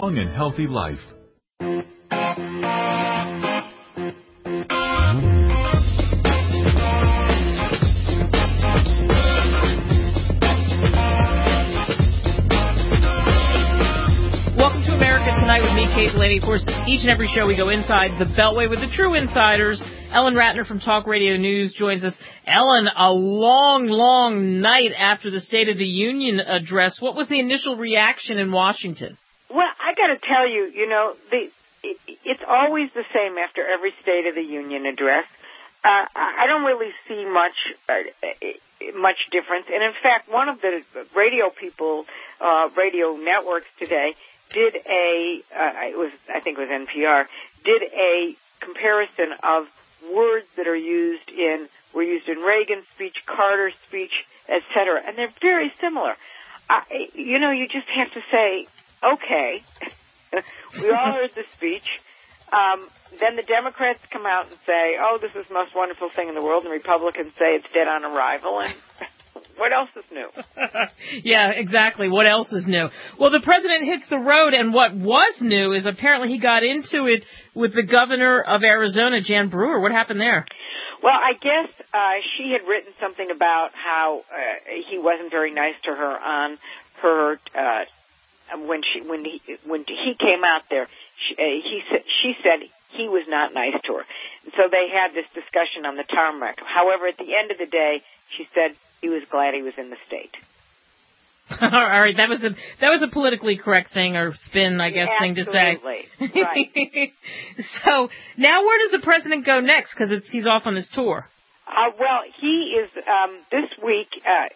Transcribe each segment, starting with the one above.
long and healthy life. Welcome to America Tonight with me, Kate Delaney. Of course, each and every show we go inside the Beltway with the true insiders. Ellen Ratner from Talk Radio News joins us. Ellen, a long, long night after the State of the Union address. What was the initial reaction in Washington? Well, I got to tell you, it's always the same after every State of the Union address. I don't really see much difference. And in fact, one of the radio people, radio networks today, did I think it was NPR, did a comparison of words that were used in Reagan's speech, Carter's speech, etc., and they're very similar. You just have to say, okay, we all heard the speech. Then the Democrats come out and say, oh, this is the most wonderful thing in the world, and the Republicans say it's dead on arrival, and what else is new? Yeah, exactly. What else is new? Well, the president hits the road, and what was new is apparently he got into it with the governor of Arizona, Jan Brewer. What happened there? Well, I guess she had written something about how he wasn't very nice to her on her when he came out there. She said he was not nice to her, and so they had this discussion on the tarmac. However, at the end of the day, she said he was glad he was in the state. All right, that was a politically correct thing or spin, I guess, thing to say. Absolutely, right. So now, where does the president go next? Because he's off on his tour. Well, he is this week.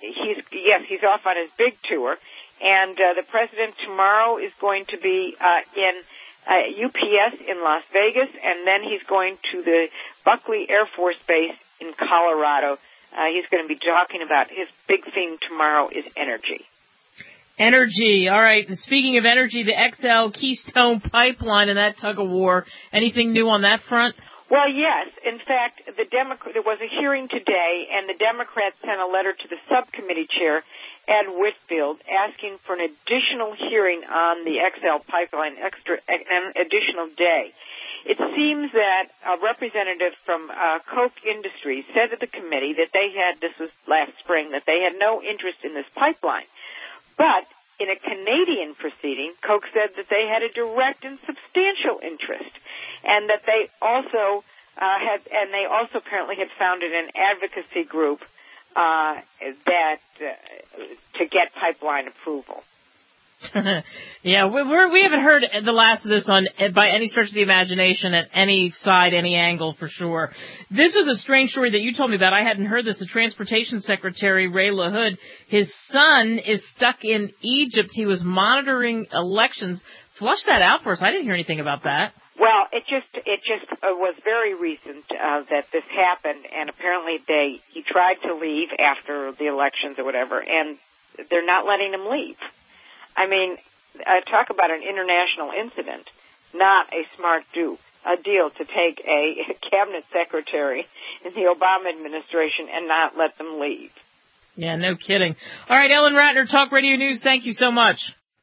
He's off on his big tour, and the president tomorrow is going to be in UPS in Las Vegas, and then he's going to the Buckley Air Force Base in Colorado. He's going to be talking about his big theme tomorrow is energy. Energy. All right. And speaking of energy, the XL Keystone Pipeline and that tug of war. Anything new on that front? Well, yes. In fact, there was a hearing today, and the Democrats sent a letter to the subcommittee chair, Ed Whitfield, asking for an additional hearing on the XL pipeline, an additional day. It seems that a representative from Koch Industries said to the committee that this was last spring, that they had no interest in this pipeline. But in a Canadian proceeding, Koch said that they had a direct and substantial interest, and that they also apparently had founded an advocacy group to get pipeline approval. Yeah, we haven't heard the last of this by any stretch of the imagination at any side, any angle, for sure. This was a strange story that you told me about. I hadn't heard this. The Transportation Secretary, Ray LaHood, his son is stuck in Egypt. He was monitoring elections. Flush that out for us. I didn't hear anything about that. Well, it just was very recent that this happened, and apparently he tried to leave after the elections or whatever, and they're not letting him leave. I mean, talk about an international incident, not a smart deal to take a cabinet secretary in the Obama administration and not let them leave. Yeah, no kidding. All right, Ellen Ratner, Talk Radio News, thank you so much.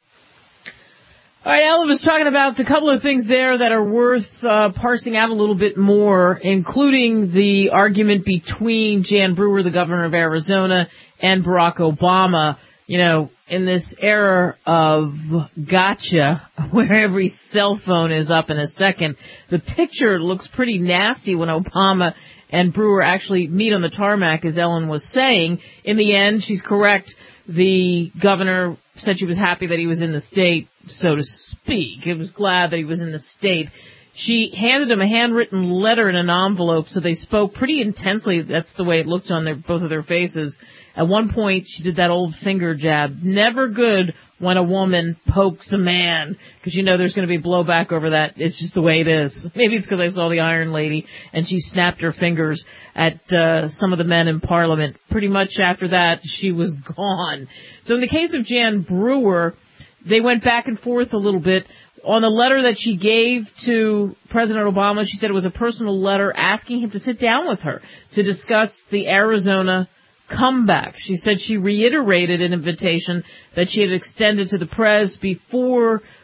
All right, Ellen was talking about a couple of things there that are worth parsing out a little bit more, including the argument between Jan Brewer, the governor of Arizona, and Barack Obama. You know, in this era of gotcha, where every cell phone is up in a second, the picture looks pretty nasty when Obama and Brewer actually meet on the tarmac, as Ellen was saying. In the end, she's correct. The governor said she was happy that he was in the state, so to speak. He was glad that he was in the state. She handed him a handwritten letter in an envelope, so they spoke pretty intensely. That's the way it looked on both of their faces. At one point, she did that old finger jab. Never good when a woman pokes a man, because you know there's going to be blowback over that. It's just the way it is. Maybe it's because I saw the Iron Lady, and she snapped her fingers at some of the men in Parliament. Pretty much after that, she was gone. So in the case of Jan Brewer, they went back and forth a little bit. On the letter that she gave to President Obama, she said it was a personal letter asking him to sit down with her to discuss the Arizona comeback. She said she reiterated an invitation that she had extended to the press before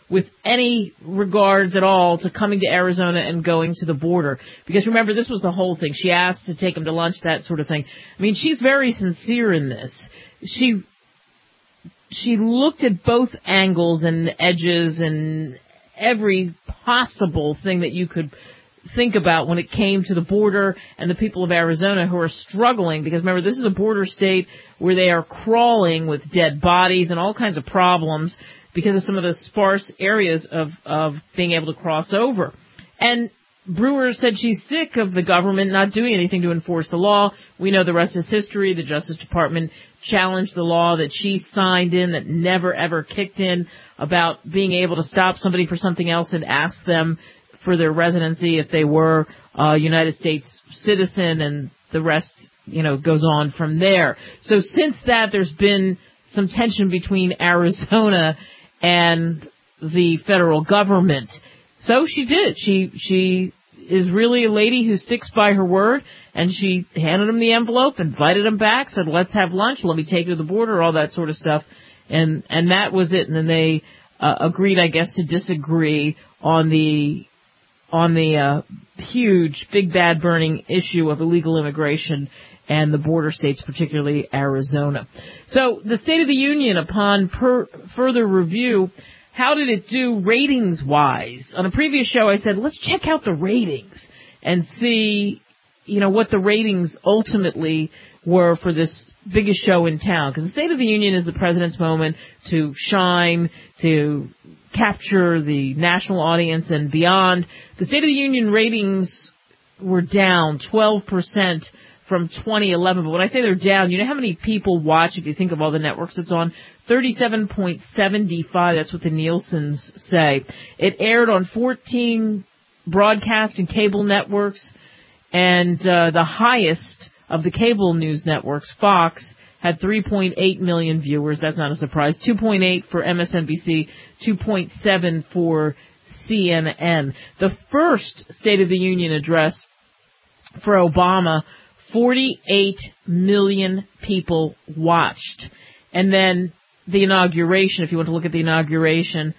with any regards at all to coming to Arizona and going to the border. Because remember, this was the whole thing. She asked to take him to lunch, that sort of thing. I mean, she's very sincere in this. She looked at both angles and edges and every possible thing that you could think about when it came to the border and the people of Arizona who are struggling, because remember, this is a border state where they are crawling with dead bodies and all kinds of problems because of some of the sparse areas of being able to cross over. And Brewer said she's sick of the government not doing anything to enforce the law. We know the rest is history. The Justice Department challenged the law that she signed in that never ever kicked in about being able to stop somebody for something else and ask them for their residency if they were a United States citizen, and the rest, goes on from there. So since that, there's been some tension between Arizona and the federal government. So she did. She is really a lady who sticks by her word, and she handed him the envelope, invited him back, said, let's have lunch, let me take you to the border, all that sort of stuff. And that was it. And then they agreed, I guess, to disagree on the huge, big, bad burning issue of illegal immigration and the border states, particularly Arizona. So the State of the Union, upon further review, how did it do ratings-wise? On a previous show, I said, let's check out the ratings and see, what the ratings ultimately were for this biggest show in town. Because the State of the Union is the president's moment to shine, to capture the national audience and beyond. The State of the Union ratings were down 12% from 2011. But when I say they're down, you know how many people watch, if you think of all the networks it's on? 37.75, that's what the Nielsens say. It aired on 14 broadcast and cable networks, and the highest of the cable news networks, Fox, had 3.8 million viewers. That's not a surprise. 2.8 for MSNBC, 2.7 for CNN. The first State of the Union address for Obama, 48 million people watched. And then the inauguration, if you want to look at the inauguration,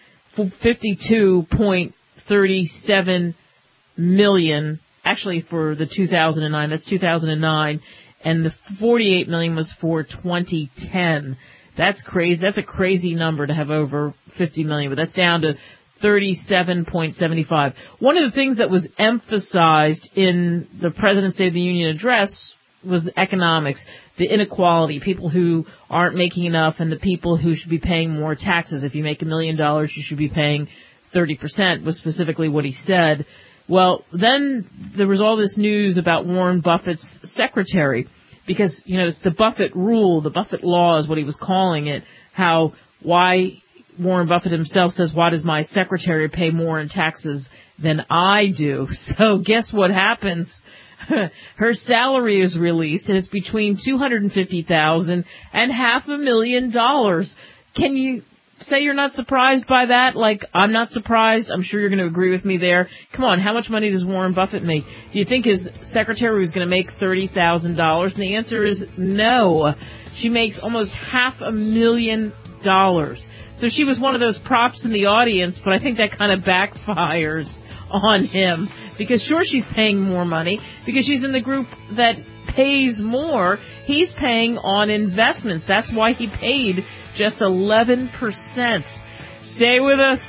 52.37 million, actually for the 2009, that's 2009, and the 48 million was for 2010. That's crazy. That's a crazy number to have over 50 million, but that's down to 37.75. One of the things that was emphasized in the President's State of the Union address was the economics, the inequality, people who aren't making enough, and the people who should be paying more taxes. If you make $1 million, you should be paying 30%, was specifically what he said. Well, then there was all this news about Warren Buffett's secretary, because, it's the Buffett rule, the Buffett law is what he was calling it, why Warren Buffett himself says, why does my secretary pay more in taxes than I do? So guess what happens? Her salary is released, and it's between $250,000 and $500,000. Can you say you're not surprised by that? Like, I'm not surprised. I'm sure you're going to agree with me there. Come on, how much money does Warren Buffett make? Do you think his secretary was going to make $30,000? And the answer is no. She makes almost $500,000. So she was one of those props in the audience, but I think that kind of backfires on him, because sure, she's paying more money because she's in the group that pays more. He's paying on investments. That's why he paid just 11%. Stay with us.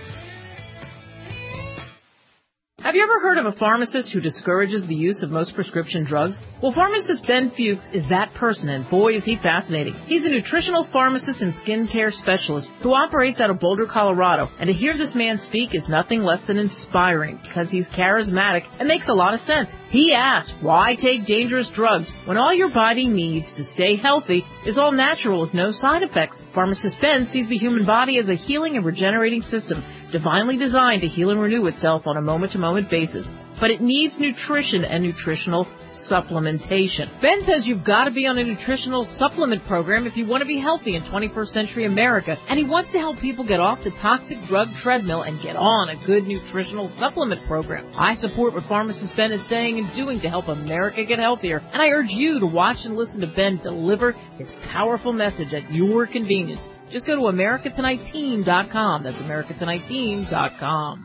Have you ever heard of a pharmacist who discourages the use of most prescription drugs? Well, pharmacist Ben Fuchs is that person, and boy, is he fascinating. He's a nutritional pharmacist and skincare specialist who operates out of Boulder, Colorado, and to hear this man speak is nothing less than inspiring because he's charismatic and makes a lot of sense. He asks, why take dangerous drugs when all your body needs to stay healthy is all natural with no side effects? Pharmacist Ben sees the human body as a healing and regenerating system, divinely designed to heal and renew itself on a moment-to-moment basis. But it needs nutrition and nutritional supplementation. Ben says you've got to be on a nutritional supplement program if you want to be healthy in 21st century America, and he wants to help people get off the toxic drug treadmill and get on a good nutritional supplement program. I support what pharmacist Ben is saying and doing to help America get healthier, and I urge you to watch and listen to Ben deliver his powerful message at your convenience. Just go to AmericaTonightTeam.com. That's AmericaTonightTeam.com.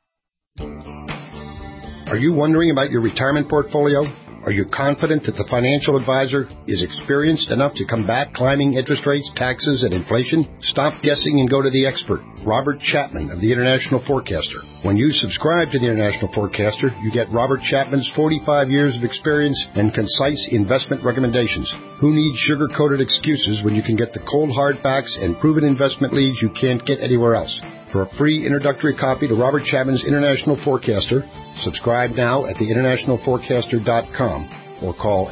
Are you wondering about your retirement portfolio? Are you confident that the financial advisor is experienced enough to combat climbing interest rates, taxes, and inflation? Stop guessing and go to the expert, Robert Chapman of the International Forecaster. When you subscribe to the International Forecaster, you get Robert Chapman's 45 years of experience and concise investment recommendations. Who needs sugar-coated excuses when you can get the cold hard facts and proven investment leads you can't get anywhere else? For a free introductory copy to Robert Chapman's International Forecaster, subscribe now at theinternationalforecaster.com or call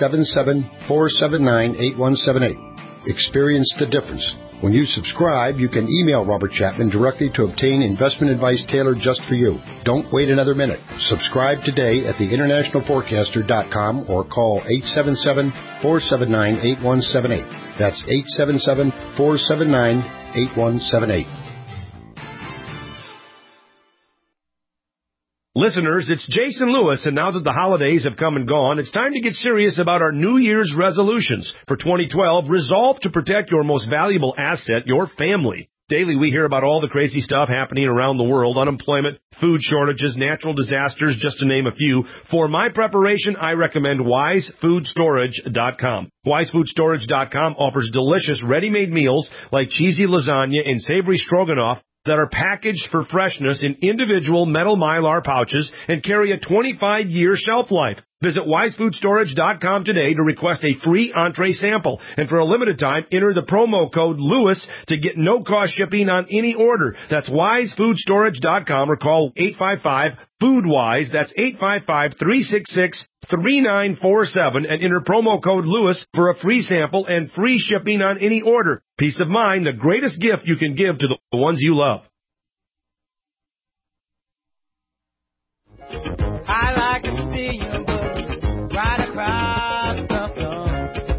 877-479-8178. Experience the difference. When you subscribe, you can email Robert Chapman directly to obtain investment advice tailored just for you. Don't wait another minute. Subscribe today at theinternationalforecaster.com or call 877-479-8178. That's 877-479-8178. Listeners, it's Jason Lewis, and now that the holidays have come and gone, it's time to get serious about our New Year's resolutions. For 2012, resolve to protect your most valuable asset, your family. Daily, we hear about all the crazy stuff happening around the world, unemployment, food shortages, natural disasters, just to name a few. For my preparation, I recommend WiseFoodStorage.com. WiseFoodStorage.com offers delicious ready-made meals like cheesy lasagna and savory stroganoff that are packaged for freshness in individual metal Mylar pouches and carry a 25-year shelf life. Visit WiseFoodStorage.com today to request a free entree sample. And for a limited time, enter the promo code LEWIS to get no-cost shipping on any order. That's WiseFoodStorage.com or call 855-FOODWISE. That's 855-366-3947 and enter promo code LEWIS for a free sample and free shipping on any order. Peace of mind, the greatest gift you can give to the ones you love. I like to see you right across the floor.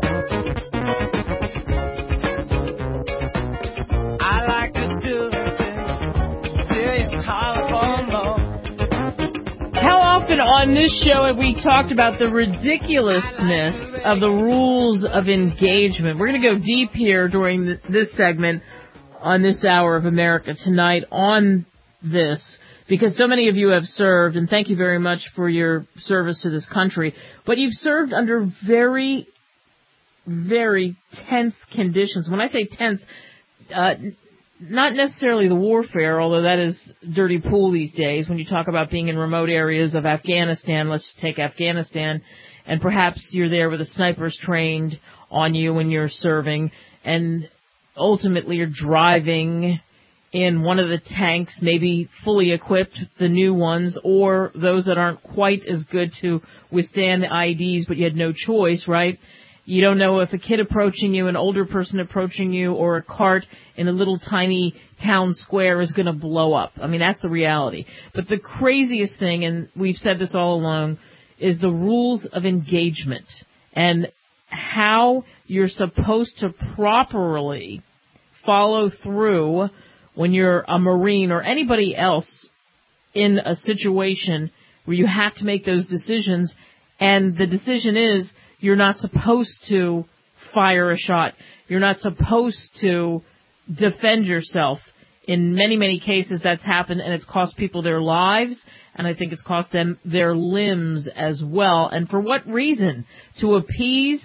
I like to do it till you holler for more. How often on this show have we talked about the ridiculousness of the rules of engagement? We're going to go deep here during this segment on this hour of America Tonight on this, because so many of you have served, and thank you very much for your service to this country, but you've served under very, very tense conditions. When I say tense, not necessarily the warfare, although that is dirty pool these days. When you talk about being in remote areas of Afghanistan, let's just take Afghanistan, and perhaps you're there with the snipers trained on you when you're serving, and ultimately you're driving in one of the tanks, maybe fully equipped, the new ones, or those that aren't quite as good to withstand the IEDs, but you had no choice, right? You don't know if a kid approaching you, an older person approaching you, or a cart in a little tiny town square is going to blow up. I mean, that's the reality. But the craziest thing, and we've said this all along, is the rules of engagement and how you're supposed to properly follow through when you're a Marine or anybody else in a situation where you have to make those decisions, and the decision is you're not supposed to fire a shot. You're not supposed to defend yourself. In many, many cases that's happened, and it's cost people their lives, and I think it's cost them their limbs as well. And for what reason? To appease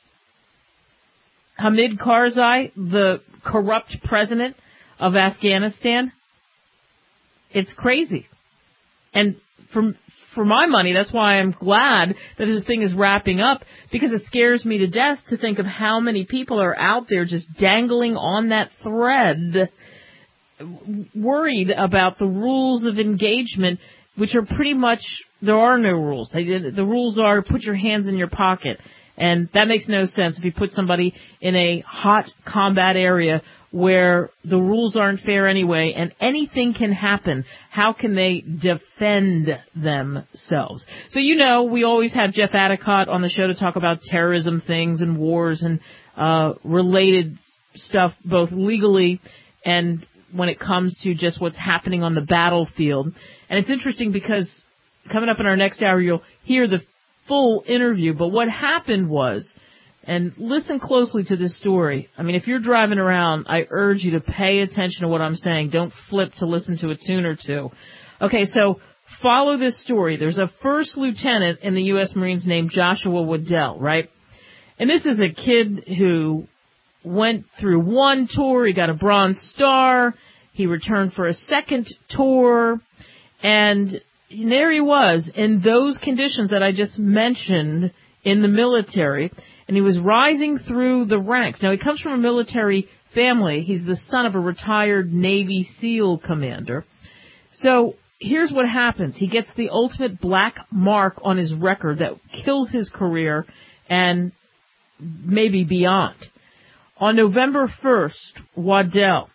Hamid Karzai, the corrupt president of Afghanistan? It's crazy. And for my money, that's why I'm glad that this thing is wrapping up, because it scares me to death to think of how many people are out there just dangling on that thread, worried about the rules of engagement, which are pretty much, there are no rules. The rules are put your hands in your pocket. And that makes no sense if you put somebody in a hot combat area where the rules aren't fair anyway and anything can happen. How can they defend themselves? So, you know, we always have Jeff Adicott on the show to talk about terrorism things and wars and related stuff, both legally and when it comes to just what's happening on the battlefield. And it's interesting because coming up in our next hour, you'll hear the full interview. But what happened was, And listen closely to this story. I mean, if you're driving around, I urge you to pay attention to what I'm saying. Don't flip to listen to a tune or two. Okay, so follow this story. There's a first lieutenant in the U.S. Marines named Joshua Waddell, right? And this is a kid who went through one tour. He got a Bronze Star. He returned for a second tour. And there he was in those conditions that I just mentioned in the military. And he was rising through the ranks. Now, he comes from a military family. He's the son of a retired Navy SEAL commander. So here's what happens. He gets the ultimate black mark on his record that kills his career and maybe beyond. On November 1st, Waddell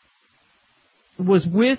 was with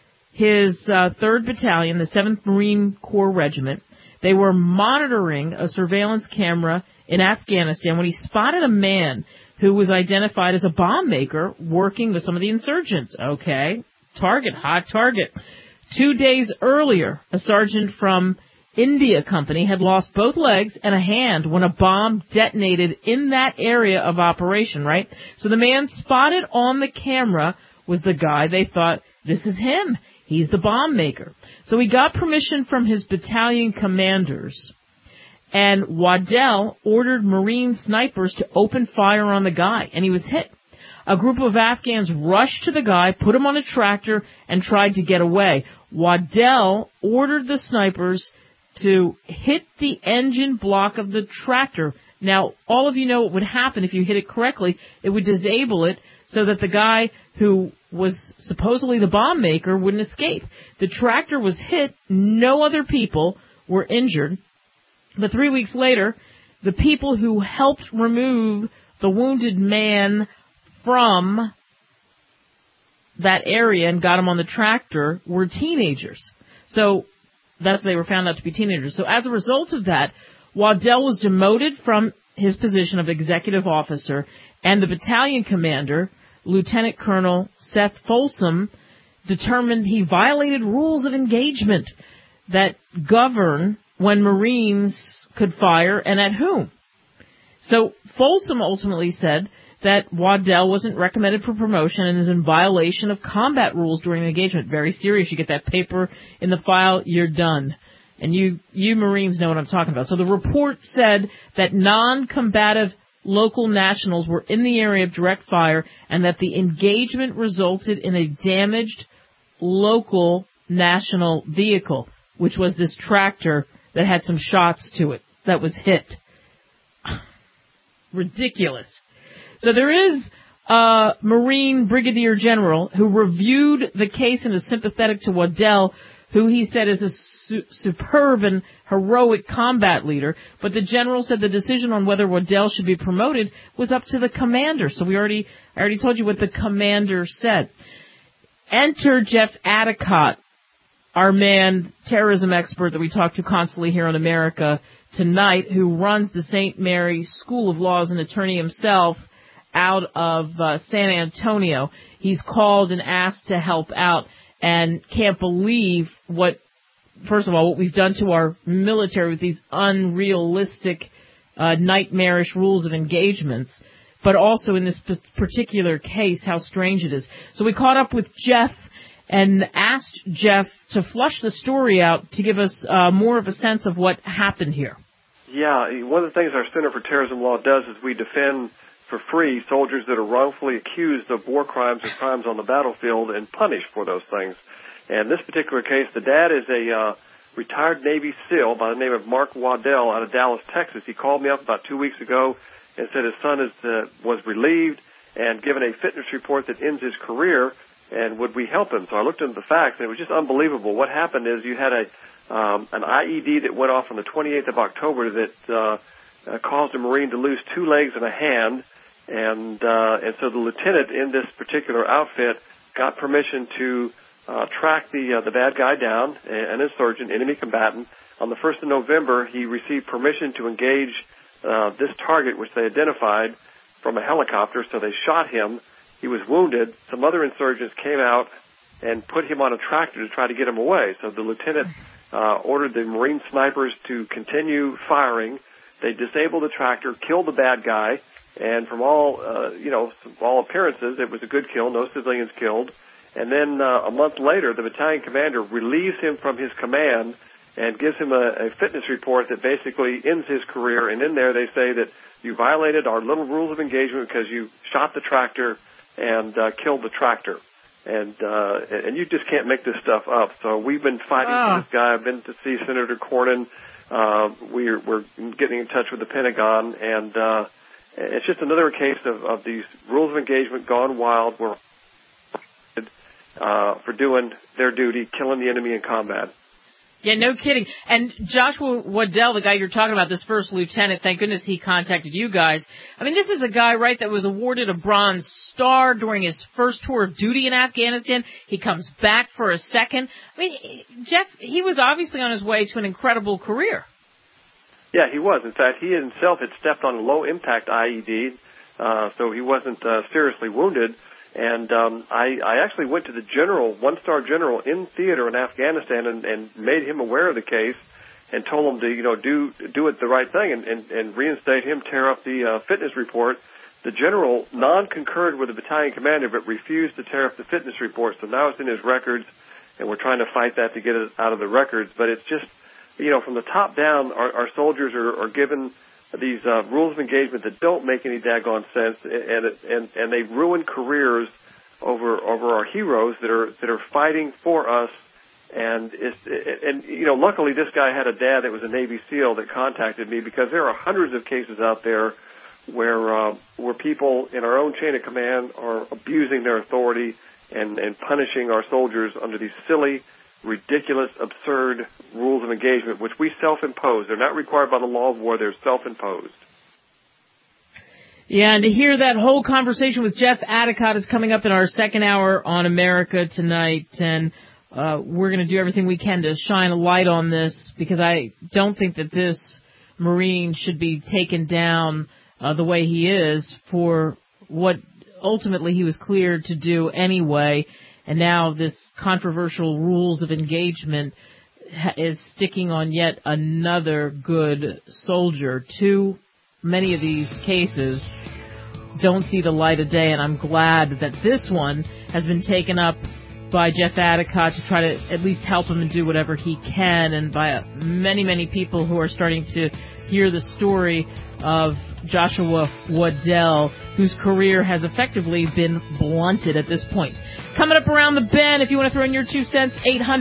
his 3rd Battalion, the 7th Marine Corps Regiment. They were monitoring a surveillance camera in Afghanistan when he spotted a man who was identified as a bomb maker working with some of the insurgents. Okay, target, hot target. 2 days earlier, a sergeant from India Company had lost both legs and a hand when a bomb detonated in that area of operation, right? So the man spotted on the camera was the guy they thought, this is him. He's the bomb maker. So he got permission from his battalion commanders, and Waddell ordered Marine snipers to open fire on the guy, and he was hit. A group of Afghans rushed to the guy, put him on a tractor, and tried to get away. Waddell ordered the snipers to hit the engine block of the tractor. Now, all of you know what would happen if you hit it correctly. It would disable it so that the guy who was supposedly the bomb maker wouldn't escape. The tractor was hit. No other people were injured. But 3 weeks later, the people who helped remove the wounded man from that area and got him on the tractor were teenagers. So they were found out to be teenagers. So as a result of that, Waddell was demoted from his position of executive officer, and the battalion commander, Lieutenant Colonel Seth Folsom, determined he violated rules of engagement that govern when Marines could fire and at whom. So Folsom ultimately said that Waddell wasn't recommended for promotion and is in violation of combat rules during the engagement. Very serious. You get that paper in the file, you're done. And you Marines know what I'm talking about. So the report said that non-combative local nationals were in the area of direct fire and that the engagement resulted in a damaged local national vehicle, which was this tractor that had some shots to it that was hit. Ridiculous. So there is a Marine Brigadier General who reviewed the case and is sympathetic to Waddell, who he said is a superb and heroic combat leader. But the general said the decision on whether Waddell should be promoted was up to the commander. So I already told you what the commander said. Enter Jeff Adicott, our man, terrorism expert that we talk to constantly here in America tonight, who runs the St. Mary School of Law as an attorney himself out of San Antonio. He's called and asked to help out and can't believe what we've done to our military with these unrealistic, nightmarish rules of engagements, but also in this particular case, how strange it is. So we caught up with Jeff and asked Jeff to flush the story out to give us more of a sense of what happened here. Yeah, one of the things our Center for Terrorism Law does is we defend for free soldiers that are wrongfully accused of war crimes or crimes on the battlefield and punished for those things. And in this particular case, the dad is a retired Navy SEAL by the name of Mark Waddell out of Dallas, Texas. He called me up about 2 weeks ago and said his son was relieved and given a fitness report that ends his career, and would we help him? So I looked into the facts, and it was just unbelievable. What happened is you had an IED that went off on the 28th of October that caused a Marine to lose 2 legs and a hand, and so the lieutenant in this particular outfit got permission to track the bad guy down, an insurgent, enemy combatant. On the 1st of November, he received permission to engage this target, which they identified from a helicopter, so they shot him. He was wounded. Some other insurgents came out and put him on a tractor to try to get him away. So the lieutenant ordered the Marine snipers to continue firing. They disabled the tractor, killed the bad guy, And from all appearances, it was a good kill, no civilians killed. And then a month later, the battalion commander relieves him from his command and gives him a fitness report that basically ends his career. And in there they say that you violated our little rules of engagement because you shot the tractor and killed the tractor. And you just can't make this stuff up. So we've been fighting for this guy. I've been to see Senator Cornyn. We're getting in touch with the Pentagon, and it's just another case of these rules of engagement gone wild. We're for doing their duty, killing the enemy in combat. Yeah, no kidding. And Joshua Waddell, the guy you're talking about, this first lieutenant, thank goodness he contacted you guys. I mean, this is a guy, right, that was awarded a Bronze Star during his first tour of duty in Afghanistan. He comes back for a second. I mean, Jeff, he was obviously on his way to an incredible career. Yeah, he was. In fact, he himself had stepped on a low-impact IED, so he wasn't seriously wounded. And I actually went to the general, one-star general in theater in Afghanistan and made him aware of the case and told him to, do it the right thing and reinstate him, tear up the fitness report. The general non-concurred with the battalion commander but refused to tear up the fitness report. So now it's in his records, and we're trying to fight that to get it out of the records. But it's just, from the top down, our soldiers are given these rules of engagement that don't make any daggone sense, and they ruin careers over our heroes that are fighting for us. And luckily this guy had a dad that was a Navy SEAL that contacted me, because there are hundreds of cases out there where people in our own chain of command are abusing their authority and punishing our soldiers under these silly, ridiculous, absurd rules of engagement, which we self-impose. They're not required by the law of war. They're self-imposed. Yeah, and to hear that whole conversation with Jeff Adicott is coming up in our second hour on America Tonight, and we're going to do everything we can to shine a light on this, because I don't think that this Marine should be taken down the way he is for what ultimately he was cleared to do anyway. And now this controversial rules of engagement is sticking on yet another good soldier. Too many of these cases don't see the light of day, and I'm glad that this one has been taken up by Jeff Adicott to try to at least help him and do whatever he can, and by many, many people who are starting to hear the story of Joshua Waddell, whose career has effectively been blunted at this point. Coming up around the bend, if you want to throw in your 2 cents,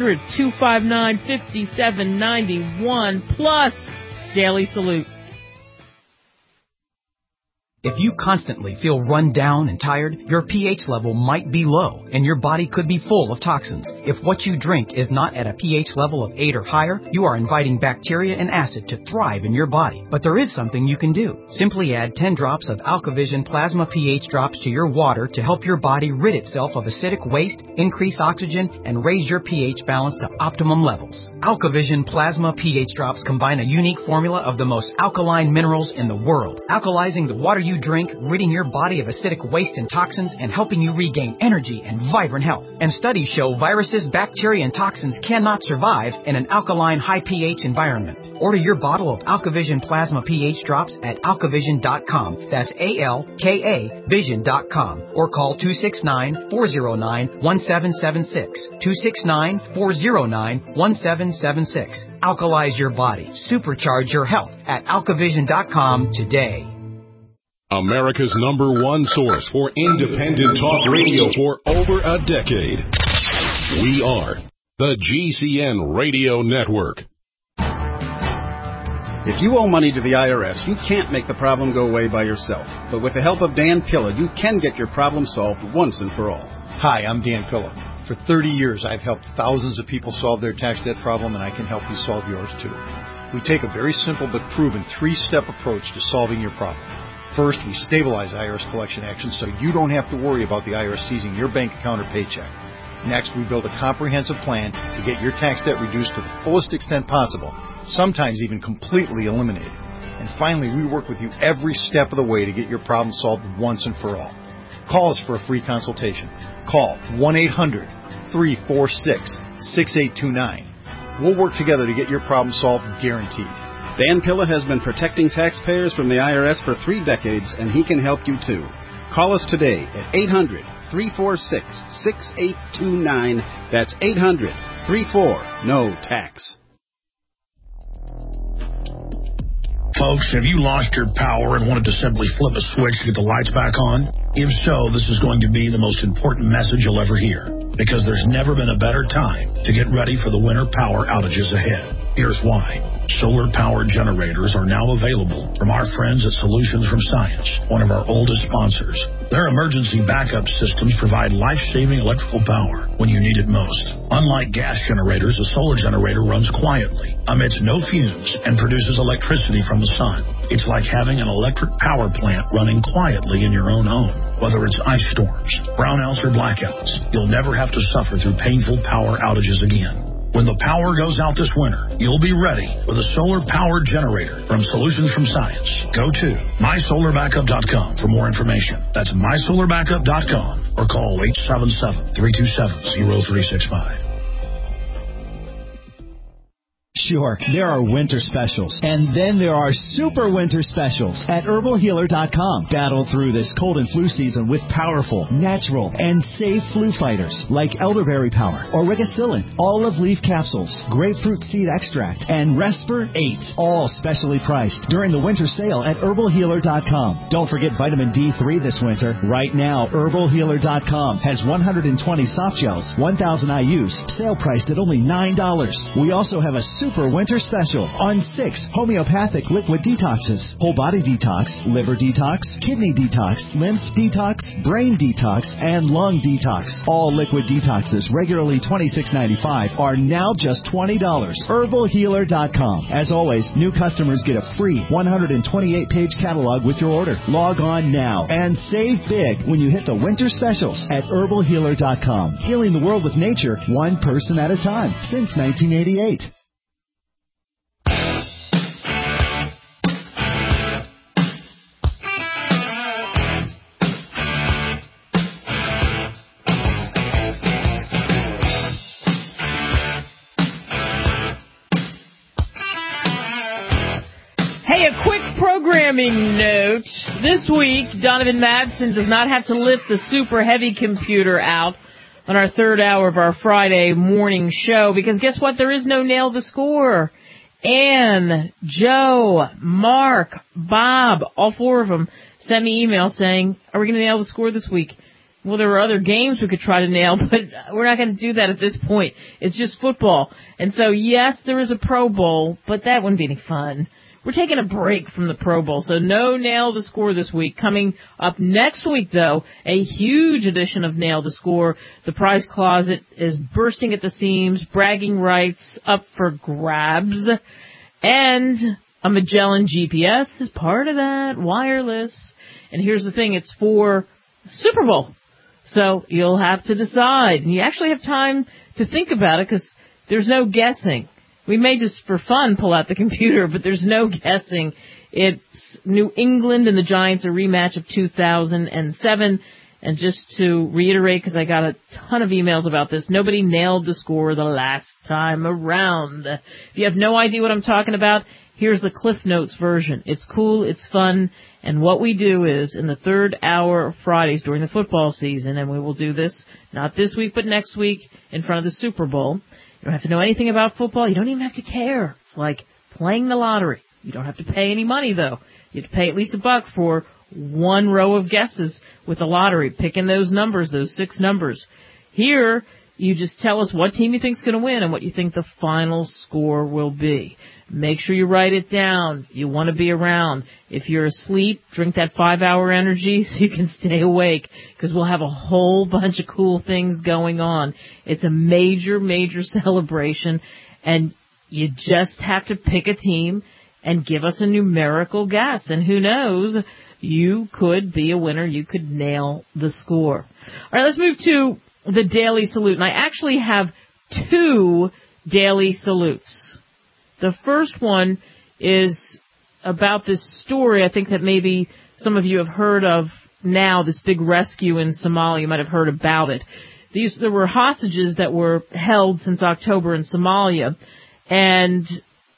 800-259-5791, plus Daily Salute. If you constantly feel run down and tired, your pH level might be low, and your body could be full of toxins. If what you drink is not at a pH level of 8 or higher, you are inviting bacteria and acid to thrive in your body. But there is something you can do. Simply add 10 drops of AlkaVision Plasma pH drops to your water to help your body rid itself of acidic waste, increase oxygen, and raise your pH balance to optimum levels. AlkaVision Plasma pH drops combine a unique formula of the most alkaline minerals in the world, alkalizing the water you drink, ridding your body of acidic waste and toxins, and helping you regain energy and vibrant health. And studies show viruses, bacteria, and toxins cannot survive in an alkaline, high pH environment. Order your bottle of AlkaVision Plasma pH drops at alkavision.com. That's ALKA Vision.com. Or call 269-409-1776. 269-409-1776. Alkalize your body. Supercharge your health at alkavision.com today. America's #1 source for independent talk radio for over a decade. We are the GCN Radio Network. If you owe money to the IRS, you can't make the problem go away by yourself. But with the help of Dan Pilla, you can get your problem solved once and for all. Hi, I'm Dan Pilla. For 30 years, I've helped thousands of people solve their tax debt problem, and I can help you solve yours too. We take a very simple but proven 3-step approach to solving your problem. First, we stabilize IRS collection actions so you don't have to worry about the IRS seizing your bank account or paycheck. Next, we build a comprehensive plan to get your tax debt reduced to the fullest extent possible, sometimes even completely eliminated. And finally, we work with you every step of the way to get your problem solved once and for all. Call us for a free consultation. Call 1-800-346-6829. We'll work together to get your problem solved, guaranteed. Dan Pilla has been protecting taxpayers from the IRS for 3 decades, and he can help you too. Call us today at 800-346-6829. That's 800-34-NO-TAX. Folks, have you lost your power and wanted to simply flip a switch to get the lights back on? If so, this is going to be the most important message you'll ever hear, because there's never been a better time to get ready for the winter power outages ahead. Here's why. Solar-powered generators are now available from our friends at Solutions from Science, one of our oldest sponsors. Their emergency backup systems provide life-saving electrical power when you need it most. Unlike gas generators, a solar generator runs quietly, emits no fumes, and produces electricity from the sun. It's like having an electric power plant running quietly in your own home. Whether it's ice storms, brownouts, or blackouts, you'll never have to suffer through painful power outages again. When the power goes out this winter, you'll be ready with a solar-powered generator from Solutions from Science. Go to mysolarbackup.com for more information. That's mysolarbackup.com or call 877-327-0365. Sure, there are winter specials, and then there are super winter specials at HerbalHealer.com. Battle through this cold and flu season with powerful, natural, and safe flu fighters like elderberry power, auricillin, olive leaf capsules, grapefruit seed extract, and Resper 8, all specially priced during the winter sale at HerbalHealer.com. Don't forget vitamin D3 this winter. Right now, HerbalHealer.com has 120 soft gels, 1,000 IUs, sale priced at only $9. We also have a super winter special on 6 homeopathic liquid detoxes: whole body detox, liver detox, kidney detox, lymph detox, brain detox, and lung detox. All liquid detoxes, regularly $26.95, are now just $20. HerbalHealer.com. As always, new customers get a free 128-page catalog with your order. Log on now and save big when you hit the winter specials at HerbalHealer.com. Healing the world with nature, one person at a time, since 1988. Hey, a quick programming note. This week, Donovan Madsen does not have to lift the super heavy computer out on our third hour of our Friday morning show, because guess what? There is no Nail the Score. Ann, Joe, Mark, Bob, all 4 of them sent me emails saying, are we going to nail the score this week? Well, there were other games we could try to nail, but we're not going to do that at this point. It's just football. And so, yes, there is a Pro Bowl, but that wouldn't be any fun. We're taking a break from the Pro Bowl, so no Nail the Score this week. Coming up next week, though, a huge edition of Nail the Score. The prize closet is bursting at the seams, bragging rights up for grabs, and a Magellan GPS is part of that, wireless. And here's the thing, it's for Super Bowl, so you'll have to decide. And you actually have time to think about it, because there's no guessing. We may just for fun pull out the computer, but there's no guessing. It's New England and the Giants, a rematch of 2007. And just to reiterate, because I got a ton of emails about this, nobody nailed the score the last time around. If you have no idea what I'm talking about, here's the Cliff Notes version. It's cool, it's fun, and what we do is, in the third hour of Fridays during the football season, and we will do this not this week but next week in front of the Super Bowl. You don't have to know anything about football. You don't even have to care. It's like playing the lottery. You don't have to pay any money, though. You have to pay at least $1 for one row of guesses with the lottery, picking those numbers, those 6 numbers. Here, you just tell us what team you think is going to win and what you think the final score will be. Make sure you write it down. You want to be around. If you're asleep, drink that 5-hour energy so you can stay awake, because we'll have a whole bunch of cool things going on. It's a major, major celebration, and you just have to pick a team and give us a numerical guess. And who knows, you could be a winner. You could nail the score. All right, let's move to the Daily Salute. And I actually have 2 Daily Salutes. The first one is about this story I think that maybe some of you have heard of now, this big rescue in Somalia. You might have heard about it. There were hostages that were held since October in Somalia, and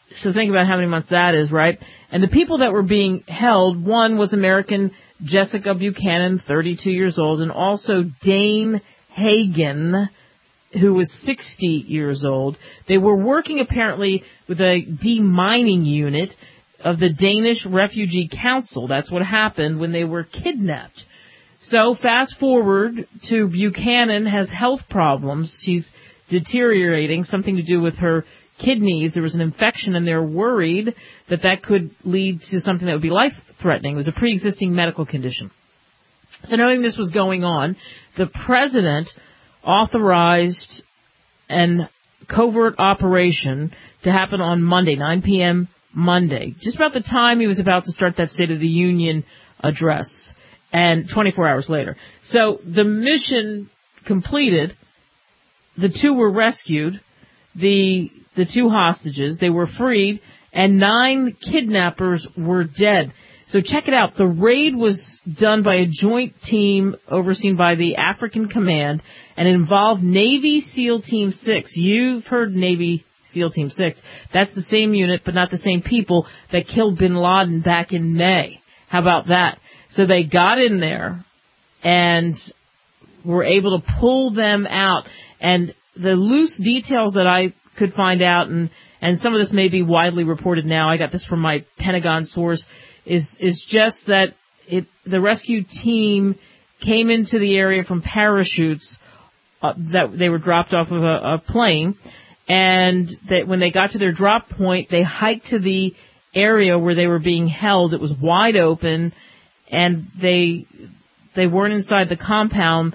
So think about how many months that is, right? And the people that were being held, one was American Jessica Buchanan, 32 years old, and also Dane Hagen, who was 60 years old. They were working apparently with a demining unit of the Danish Refugee Council. That's what happened when they were kidnapped. So fast forward to Buchanan has health problems. She's deteriorating, something to do with her kidneys. There was an infection, and they're worried that that could lead to something that would be life-threatening. It was a pre-existing medical condition. So knowing this was going on, the president authorized an covert operation to happen on Monday, 9 p.m. Monday, just about the time he was about to start that State of the Union address, and 24 hours later. So the mission completed. The two were rescued. The two hostages, they were freed, and 9 kidnappers were dead. So check it out. The raid was done by a joint team overseen by the African Command, and it involved Navy SEAL Team 6. You've heard Navy SEAL Team 6. That's the same unit, but not the same people that killed bin Laden back in May. How about that? So they got in there and were able to pull them out. And the loose details that I could find out, and some of this may be widely reported now, I got this from my Pentagon source, is just that the rescue team came into the area from parachutes that they were dropped off of a plane, and that when they got to their drop point, they hiked to the area where they were being held. It was wide open, and they weren't inside the compound,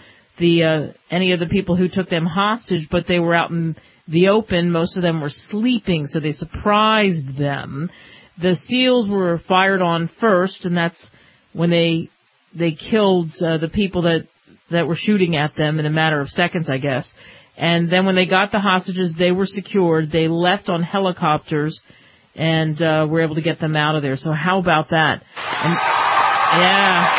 any of the people who took them hostage, but they were out in the open. Most of them were sleeping, so they surprised them. The SEALs were fired on first, and that's when they killed the people that were shooting at them in a matter of seconds, I guess. And then when they got the hostages, they were secured. They left on helicopters and were able to get them out of there. So how about that? And, yeah.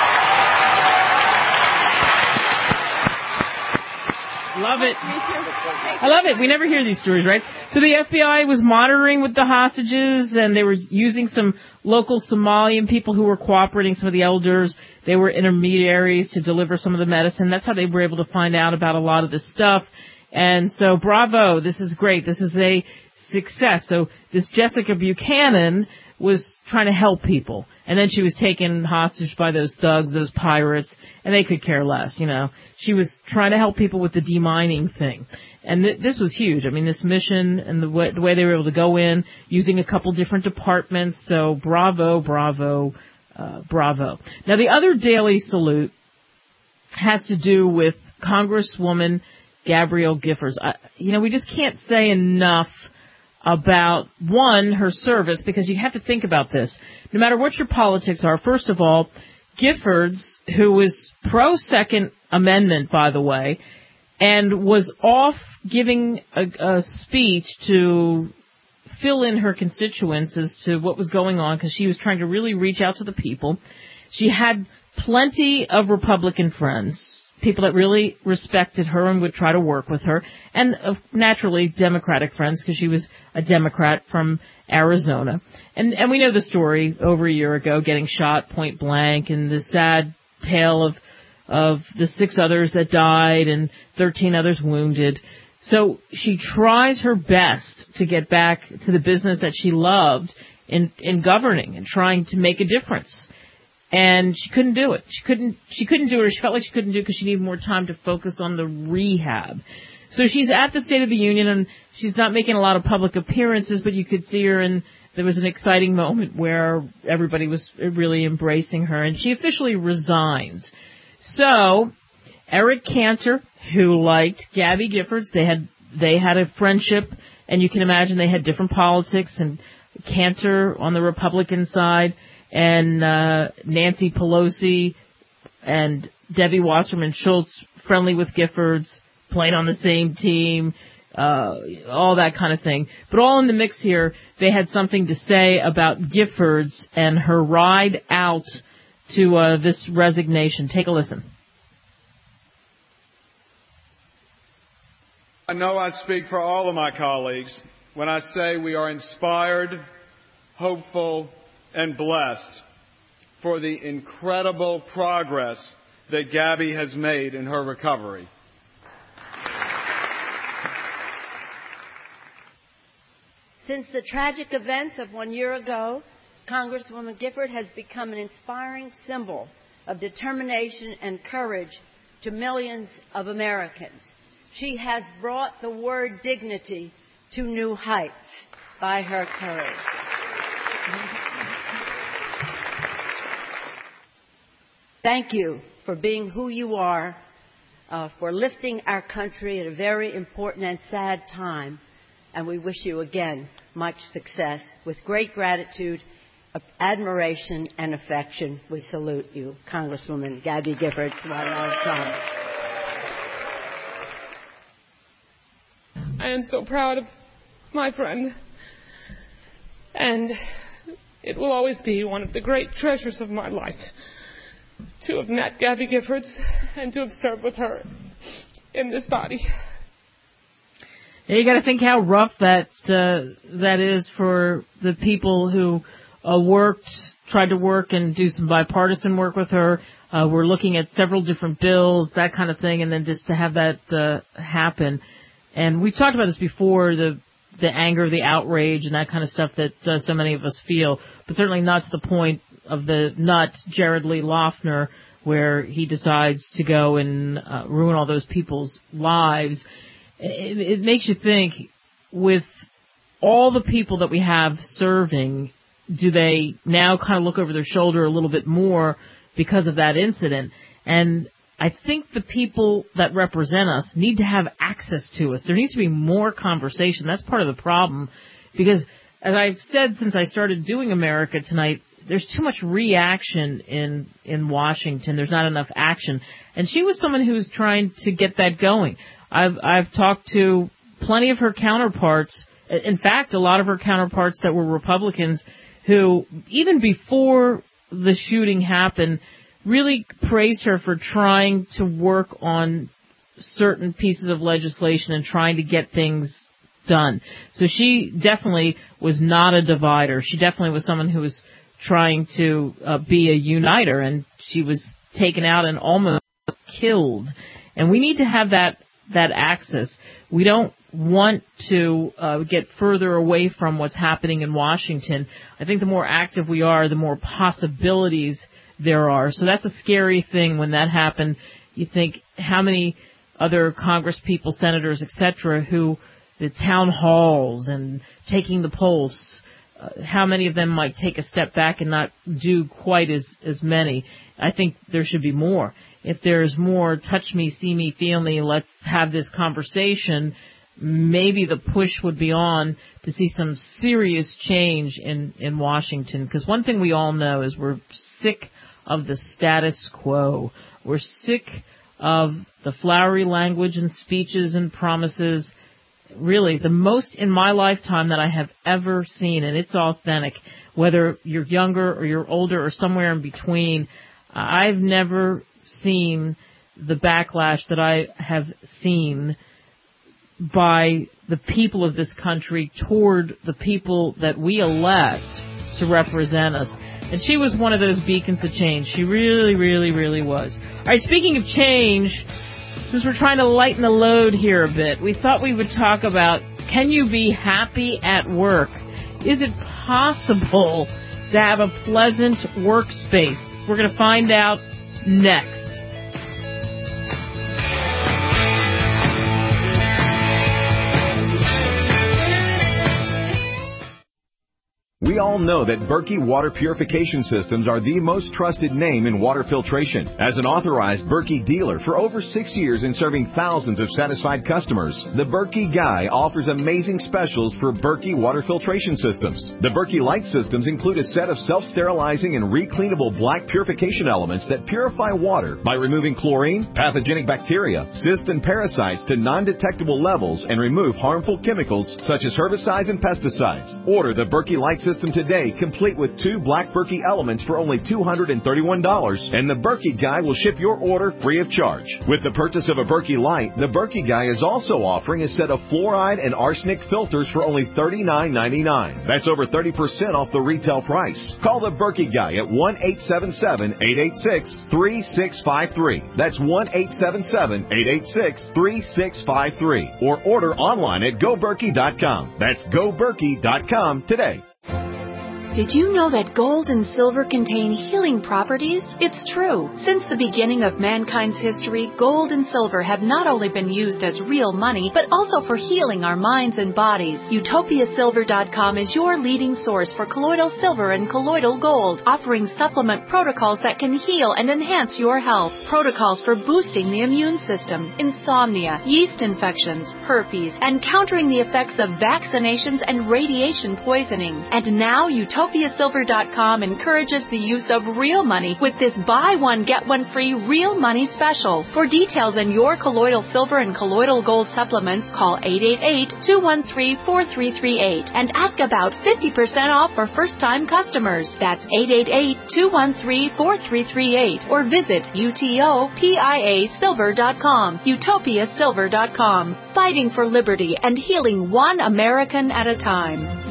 Love it. Me too. I love it. We never hear these stories, right? So the FBI was monitoring with the hostages, and they were using some local Somalian people who were cooperating, some of the elders. They were intermediaries to deliver some of the medicine. That's how they were able to find out about a lot of this stuff. And so bravo. This is great. This is a success. So this Jessica Buchanan was trying to help people. And then she was taken hostage by those thugs, those pirates, and they could care less, you know. She was trying to help people with the demining thing. And this was huge. I mean, this mission and the way they were able to go in using a couple different departments. So bravo, bravo, bravo. Now, the other daily salute has to do with Congresswoman Gabrielle Giffords. We just can't say enough about, one, her service, because you have to think about this. No matter what your politics are, first of all, Giffords, who was pro-Second Amendment, by the way, and was off giving a speech to fill in her constituents as to what was going on, because she was trying to really reach out to the people. She had plenty of Republican friends, people that really respected her and would try to work with her, and naturally Democratic friends, because she was a Democrat from Arizona. And we know the story over a year ago, getting shot point blank, and the sad tale of the 6 others that died and 13 others wounded. So she tries her best to get back to the business that she loved in governing and trying to make a difference. And she couldn't do it. She couldn't do it, or she felt like she couldn't do it because she needed more time to focus on the rehab. So she's at the State of the Union, and she's not making a lot of public appearances, but you could see her, and there was an exciting moment where everybody was really embracing her, and she officially resigns. So Eric Cantor, who liked Gabby Giffords, they had a friendship, and you can imagine they had different politics, and Cantor on the Republican side, and Nancy Pelosi and Debbie Wasserman Schultz friendly with Giffords, playing on the same team, all that kind of thing. But all in the mix here, they had something to say about Giffords and her ride out to this resignation. Take a listen. I know I speak for all of my colleagues when I say we are inspired, hopeful, and blessed for the incredible progress that Gabby has made in her recovery. Since the tragic events of 1 year ago, Congresswoman Gifford has become an inspiring symbol of determination and courage to millions of Americans. She has brought the word dignity to new heights by her courage. Thank you for being who you are, for lifting our country at a very important and sad time. And we wish you again much success. With great gratitude, admiration, and affection, we salute you, Congresswoman Gabby Giffords. I am so proud of my friend, and it will always be one of the great treasures of my life to have met Gabby Giffords and to have served with her in this body. You got to think how rough that is for the people who tried to work and do some bipartisan work with her. We're looking at several different bills, that kind of thing, and then just to have that happen. And we've talked about this before, the anger, the outrage, and that kind of stuff that so many of us feel, but certainly not to the point of the nut, Jared Lee Loughner, where he decides to go and ruin all those people's lives. It makes you think, with all the people that we have serving, do they now kind of look over their shoulder a little bit more because of that incident? And I think the people that represent us need to have access to us. There needs to be more conversation. That's part of the problem, because as I've said since I started doing America Tonight, there's too much reaction in Washington. There's not enough action. And she was someone who was trying to get that going. I've talked to plenty of her counterparts, in fact, a lot of her counterparts that were Republicans, who, even before the shooting happened, really praised her for trying to work on certain pieces of legislation and trying to get things done. So she definitely was not a divider. She definitely was someone who was trying to be a uniter, and she was taken out and almost killed. And we need to have that access. We don't want to get further away from what's happening in Washington. I think the more active we are, the more possibilities there are. So that's a scary thing when that happened. You think how many other Congress people, senators, etc., who the town halls and taking the pulse, how many of them might take a step back and not do quite as many. I think there should be more. If there's more touch me, see me, feel me, let's have this conversation, maybe the push would be on to see some serious change in Washington. Because one thing we all know is we're sick of the status quo. We're sick of the flowery language and speeches and promises. Really, the most in my lifetime that I have ever seen, and it's authentic, whether you're younger or you're older or somewhere in between, I've never seen the backlash that I have seen by the people of this country toward the people that we elect to represent us. And she was one of those beacons of change. She really, really, really was. All right, speaking of change, since we're trying to lighten the load here a bit, we thought we would talk about, can you be happy at work? Is it possible to have a pleasant workspace? We're going to find out next. We all know that Berkey Water Purification Systems are the most trusted name in water filtration. As an authorized Berkey dealer for over 6 years and serving thousands of satisfied customers, the Berkey Guy offers amazing specials for Berkey Water Filtration Systems. The Berkey Light Systems include a set of self-sterilizing and recleanable black purification elements that purify water by removing chlorine, pathogenic bacteria, cysts and parasites to non-detectable levels and remove harmful chemicals such as herbicides and pesticides. Order the Berkey Light Systems system today, complete with 2 Black Berkey elements for only $231, and the Berkey Guy will ship your order free of charge. With the purchase of a Berkey Light, the Berkey Guy is also offering a set of fluoride and arsenic filters for only $39.99. That's over 30% off the retail price. Call the Berkey Guy at 1-877-886-3653. That's 1-877-886-3653. Or order online at GoBerkey.com. That's GoBerkey.com today. Did you know that gold and silver contain healing properties? It's true. Since the beginning of mankind's history, gold and silver have not only been used as real money, but also for healing our minds and bodies. UtopiaSilver.com is your leading source for colloidal silver and colloidal gold, offering supplement protocols that can heal and enhance your health. Protocols for boosting the immune system, insomnia, yeast infections, herpes, and countering the effects of vaccinations and radiation poisoning. And now UtopiaSilver.com encourages the use of real money with this buy one, get one free real money special. For details on your colloidal silver and colloidal gold supplements, call 888-213-4338 and ask about 50% off for first-time customers. That's 888-213-4338 or visit UTOPIASilver.com. UtopiaSilver.com. Fighting for liberty and healing one American at a time.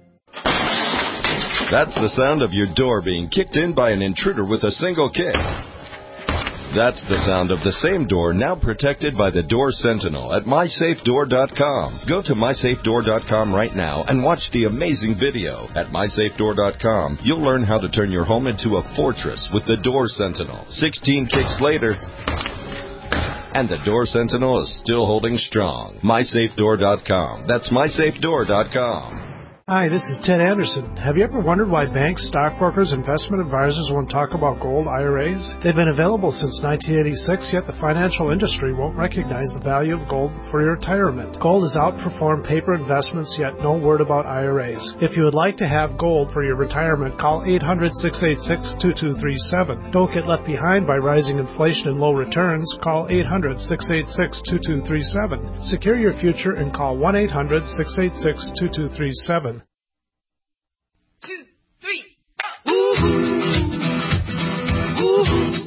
That's the sound of your door being kicked in by an intruder with a single kick. That's the sound of the same door now protected by the Door Sentinel at MySafeDoor.com. Go to MySafeDoor.com right now and watch the amazing video. At MySafeDoor.com, you'll learn how to turn your home into a fortress with the Door Sentinel. 16 kicks later, and the Door Sentinel is still holding strong. MySafeDoor.com. That's MySafeDoor.com. Hi, this is Ted Anderson. Have you ever wondered why banks, stockbrokers, investment advisors won't talk about gold IRAs? They've been available since 1986, yet the financial industry won't recognize the value of gold for your retirement. Gold has outperformed paper investments, yet no word about IRAs. If you would like to have gold for your retirement, call 800-686-2237. Don't get left behind by rising inflation and low returns. Call 800-686-2237. Secure your future and call 1-800-686-2237. 2, 3, ooh, ooh, ooh,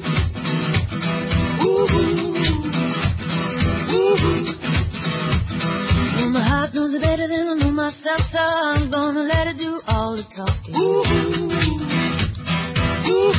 ooh. Well, my heart knows it better than I know myself, so I'm gonna let it do all the talking. Ooh, ooh.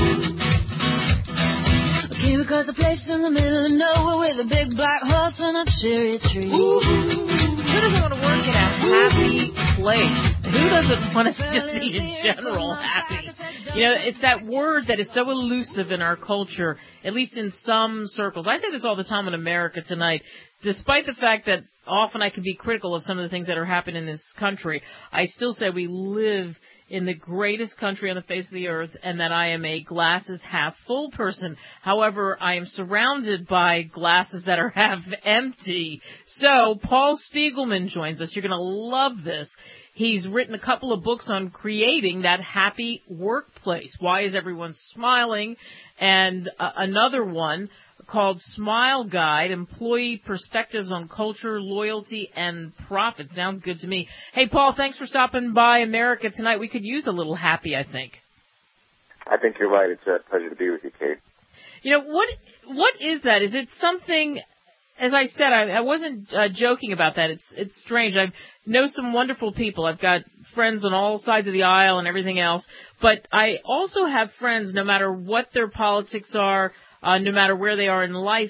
I came across a place in the middle of nowhere with a big black horse and a cherry tree. Ooh. Who doesn't want to work in a happy place? Who doesn't want to just be in general happy? You know, it's that word that is so elusive in our culture, at least in some circles. I say this all the time in America Tonight. Despite the fact that often I can be critical of some of the things that are happening in this country, I still say we live in the greatest country on the face of the earth, and that I am a glasses half full person. However, I am surrounded by glasses that are half empty. So, Paul Spiegelman joins us. You're going to love this. He's written a couple of books on creating that happy workplace. Why is everyone smiling? And another one called Smile Guide, Employee Perspectives on Culture, Loyalty, and Profit. Sounds good to me. Hey, Paul, thanks for stopping by America Tonight. We could use a little happy, I think. I think you're right. It's a pleasure to be with you, Kate. You know, what is that? Is it something... As I said, I wasn't joking about that. It's strange. I know some wonderful people. I've got friends on all sides of the aisle and everything else. But I also have friends, no matter what their politics are, no matter where they are in life,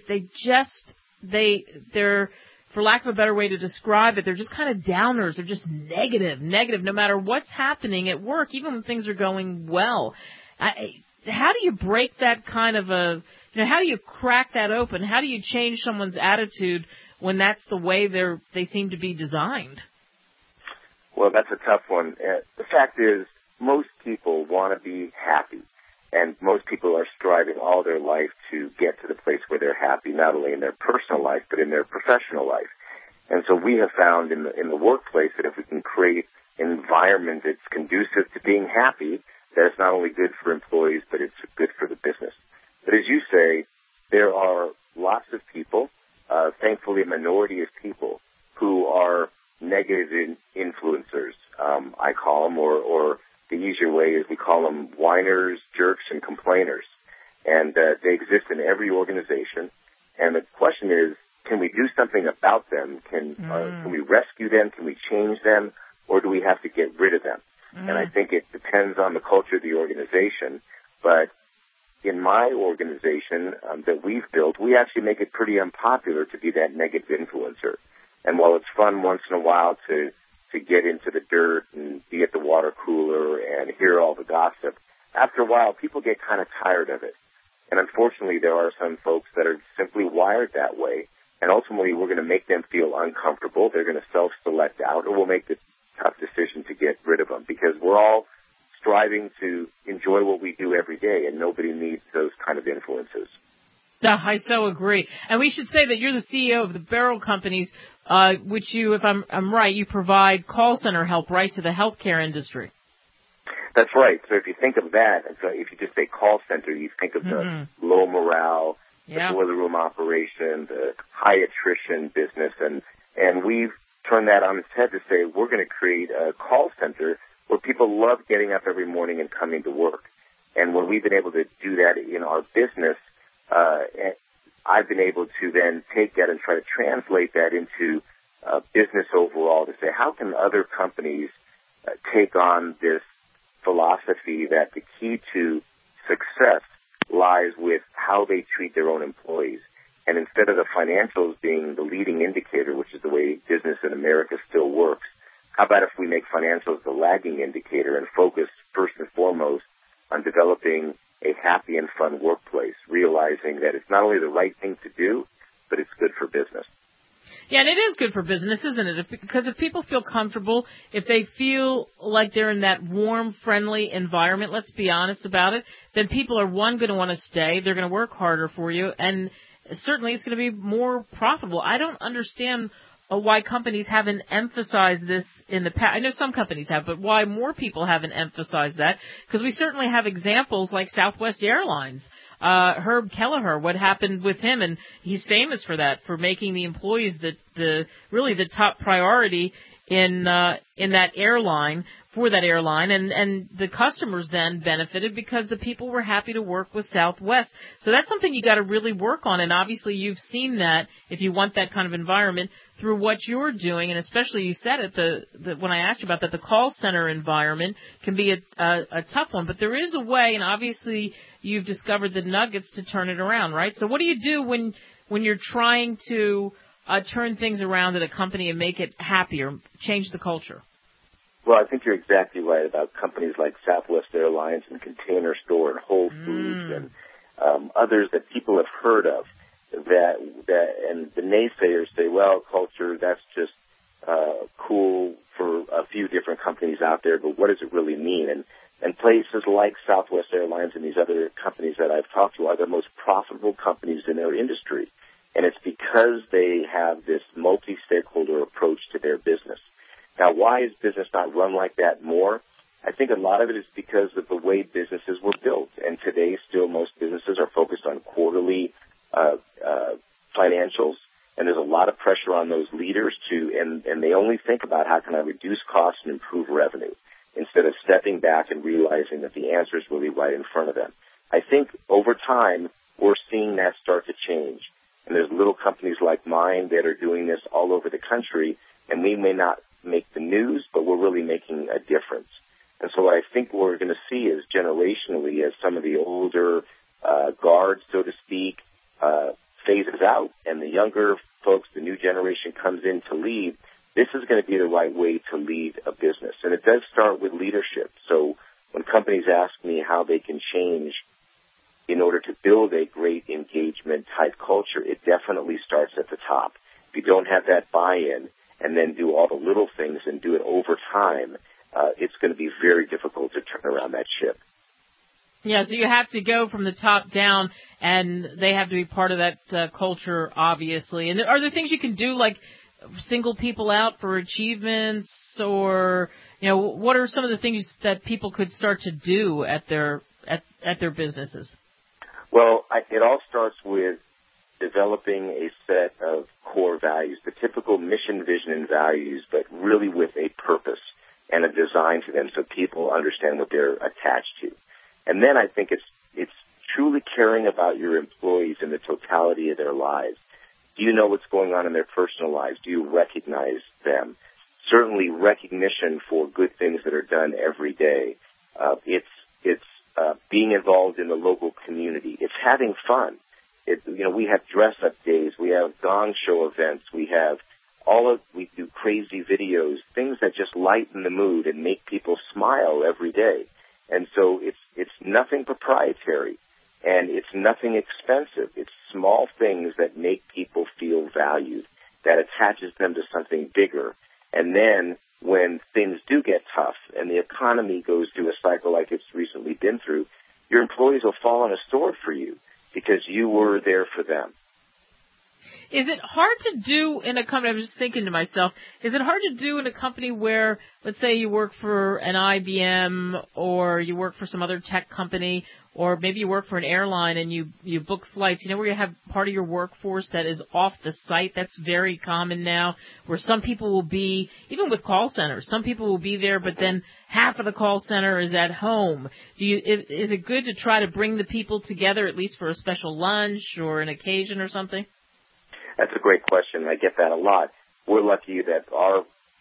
they're, for lack of a better way to describe it, they're just kind of downers. They're just negative, no matter what's happening at work, even when things are going well. How do you break that kind of how do you crack that open? How do you change someone's attitude when that's the way they seem to be designed? Well, that's a tough one. The fact is, most people want to be happy, and most people are striving all their life to get to the place where they're happy, not only in their personal life, but in their professional life. And so we have found in the workplace that if we can create an environment that's conducive to being happy, that it's not only good for employees, but it's good for the business. But as you say, there are lots of people, thankfully a minority of people, who are negative influencers, I call them, or the easier way is we call them whiners, jerks, and complainers. And they exist in every organization. And the question is, can we do something about them? Can we rescue them? Can we change them? Or do we have to get rid of them? And I think it depends on the culture of the organization. But in my organization that we've built, we actually make it pretty unpopular to be that negative influencer. And while it's fun once in a while to get into the dirt and be at the water cooler and hear all the gossip, after a while people get kind of tired of it. And unfortunately, there are some folks that are simply wired that way. And ultimately, we're going to make them feel uncomfortable. They're going to self-select out, or we'll make the tough decision to get rid of them, because we're all striving to enjoy what we do every day, and nobody needs those kind of influences. I so agree. And we should say that you're the CEO of the Beryl Companies, which you, if I'm right, you provide call center help, right, to the healthcare industry. That's right. So if you think of that, if you just say call center, you think of the low morale, the boiler room operation, the high attrition business, and we've turned that on its head to say we're going to create a call center where people love getting up every morning and coming to work. And when we've been able to do that in our business, I've been able to then take that and try to translate that into business overall, to say how can other companies take on this philosophy that the key to success lies with how they treat their own employees. And instead of the financials being the leading indicator, which is the way business in America still works, how about if we make financials the lagging indicator and focus first and foremost on developing a happy and fun workplace, realizing that it's not only the right thing to do, but it's good for business. Yeah, and it is good for business, isn't it? Because if people feel comfortable, if they feel like they're in that warm, friendly environment, let's be honest about it, then people are, one, going to want to stay. They're going to work harder for you, and certainly it's going to be more profitable. I don't understand why companies haven't emphasized this in the past. I know some companies have, but why more people haven't emphasized that? Because we certainly have examples like Southwest Airlines. Herb Kelleher, what happened with him, and he's famous for that, for making the employees really the top priority in that airline, for that airline, and the customers then benefited because the people were happy to work with Southwest. So that's something you got to really work on, and obviously you've seen that, if you want that kind of environment, through what you're doing, and especially you said it, when I asked you about that, the call center environment can be a tough one, but there is a way, and obviously you've discovered the nuggets to turn it around, right? So what do you do when you're trying to turn things around at a company and make it happier, change the culture? Well, I think you're exactly right about companies like Southwest Airlines and Container Store and Whole Foods and others that people have heard of. That and the naysayers say, well, culture, that's just cool for a few different companies out there, but what does it really mean? And places like Southwest Airlines and these other companies that I've talked to are the most profitable companies in their industry. And it's because they have this multi-stakeholder approach to their business. Now, why is business not run like that more? I think a lot of it is because of the way businesses were built. And today, still, most businesses are focused on quarterly financials, and there's a lot of pressure on those leaders and they only think about how can I reduce costs and improve revenue, instead of stepping back and realizing that the answer is really right in front of them. I think over time, we're seeing that start to change. And there's little companies like mine that are doing this all over the country, and we may not make the news, but we're really making a difference. And so what I think we're going to see is generationally, as some of the older guard, so to speak, phases out and the younger folks, the new generation comes in to lead, this is going to be the right way to lead a business. And it does start with leadership. So when companies ask me how they can change in order to build a great engagement type culture, it definitely starts at the top. If you don't have that buy-in and then do all the little things and do it over time, it's going to be very difficult to turn around that ship. Yeah, so you have to go from the top down, and they have to be part of that culture, obviously. And are there things you can do, like single people out for achievements, or what are some of the things that people could start to do at their businesses? Well, it all starts with developing a set of core values, the typical mission, vision, and values, but really with a purpose. and a design to them so people understand what they're attached to. And then I think it's truly caring about your employees in the totality of their lives. Do you know what's going on in their personal lives? Do you recognize them? Certainly recognition for good things that are done every day. It's being involved in the local community. It's having fun. We have dress-up days. We have gong show events. We do crazy videos, things that just lighten the mood and make people smile every day. And so it's nothing proprietary, and it's nothing expensive. It's small things that make people feel valued, that attaches them to something bigger. And then when things do get tough and the economy goes through a cycle like it's recently been through, your employees will fall on a sword for you because you were there for them. Is it hard to do in a company, I was just thinking to myself, is it hard to do in a company where, let's say you work for an IBM or you work for some other tech company, or maybe you work for an airline and you book flights, where you have part of your workforce that is off the site? That's very common now, where some people will be, even with call centers, some people will be there, but then half of the call center is at home. Is it good to try to bring the people together, at least for a special lunch or an occasion or something? That's a great question. I get that a lot. We're lucky that our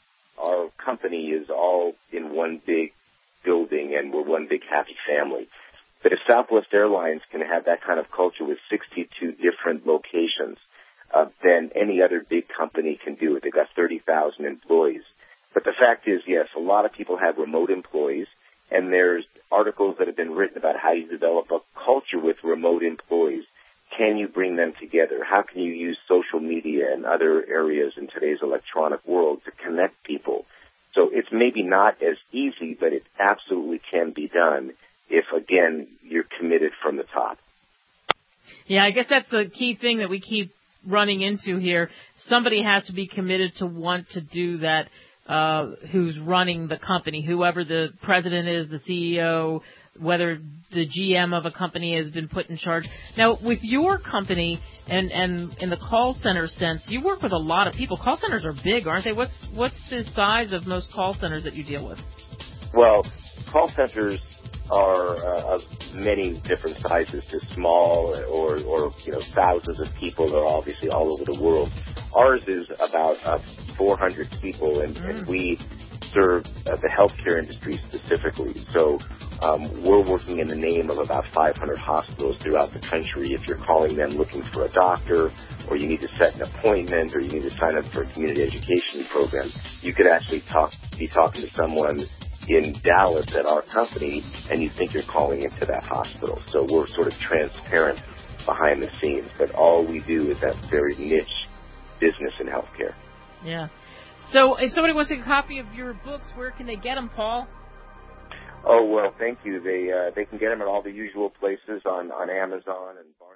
company is all in one big building and we're one big happy family. But if Southwest Airlines can have that kind of culture with 62 different locations, then any other big company can do it. They've got 30,000 employees. But the fact is, yes, a lot of people have remote employees, and there's articles that have been written about how you develop a culture with remote employees. Can you bring them together? How can you use social media and other areas in today's electronic world to connect people? So it's maybe not as easy, but it absolutely can be done if, again, you're committed from the top. Yeah, I guess that's the key thing that we keep running into here. Somebody has to be committed to want to do that, who's running the company, whoever the president is, the CEO, whether the GM of a company has been put in charge. Now, with your company and in the call center sense, you work with a lot of people. Call centers are big, aren't they? What's the size of most call centers that you deal with? Well, call centers are of many different sizes, to small or thousands of people that are obviously all over the world. Ours is about 400 people, and we serve the healthcare industry specifically. So we're working in the name of about 500 hospitals throughout the country. If you're calling them looking for a doctor, or you need to set an appointment, or you need to sign up for a community education program, you could actually be talking to someone in Dallas at our company, and you think you're calling into that hospital. So we're sort of transparent behind the scenes, but all we do is that very niche business in healthcare. Yeah. So if somebody wants a copy of your books, where can they get them, Paul? Oh, well, thank you. They can get them at all the usual places on Amazon and Barnes.